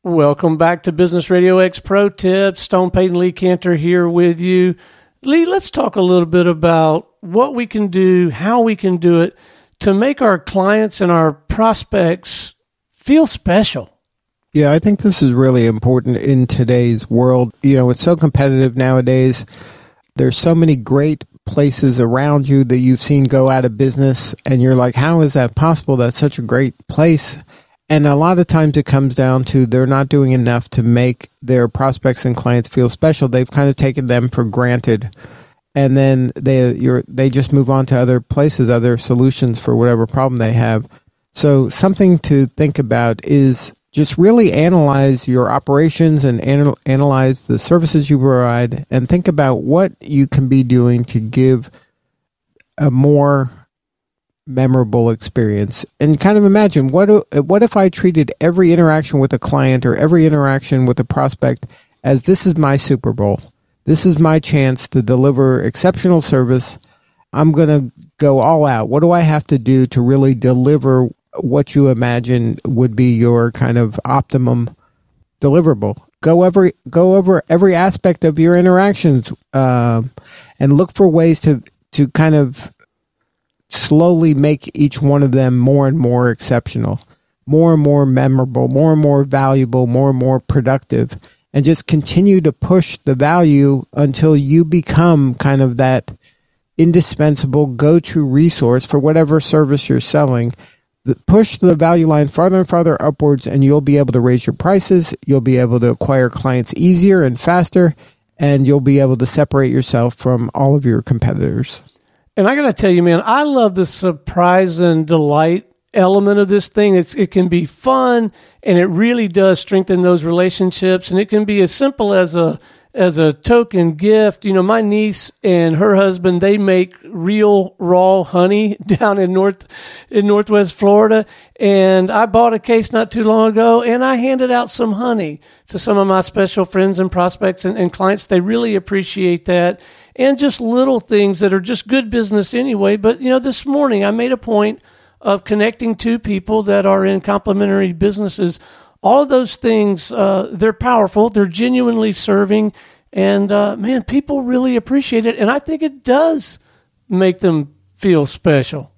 Welcome back to Business Radio X Pro Tips. Stone Payton Lee Cantor here with you. Lee, let's talk a little bit about what we can do, how we can do it to make our clients and our prospects feel special. Yeah, I think this is really important in today's world. It's so competitive nowadays. There's so many great places around you that you've seen go out of business, and you're like, how is that possible? That's such a great place. And a lot of times it comes down to they're not doing enough to make their prospects and clients feel special. They've kind of taken them for granted. And then they just move on to other places, other solutions for whatever problem they have. So something to think about is just really analyze your operations and analyze the services you provide, and think about what you can be doing to give a more memorable experience. And kind of imagine, what if I treated every interaction with a client or every interaction with a prospect as, this is my Super Bowl. This is my chance to deliver exceptional service. I'm going to go all out. What do I have to do to really deliver what you imagine would be your kind of optimum deliverable? Go over every aspect of your interactions, and look for ways to kind of slowly make each one of them more and more exceptional, more and more memorable, more and more valuable, more and more productive, and just continue to push the value until you become kind of that indispensable go-to resource for whatever service you're selling. Push the value line farther and farther upwards, and you'll be able to raise your prices. You'll be able to acquire clients easier and faster, and you'll be able to separate yourself from all of your competitors. And I got to tell you, man, I love the surprise and delight element of this thing. It can be fun, and it really does strengthen those relationships. And it can be as simple as a token gift. My niece and her husband, they make real raw honey down in Northwest Florida. And I bought a case not too long ago, and I handed out some honey to some of my special friends and prospects and clients. They really appreciate that. And just little things that are just good business anyway. But, this morning I made a point of connecting two people that are in complementary businesses. All of those things, they're powerful. They're genuinely serving. And, man, people really appreciate it. And I think it does make them feel special.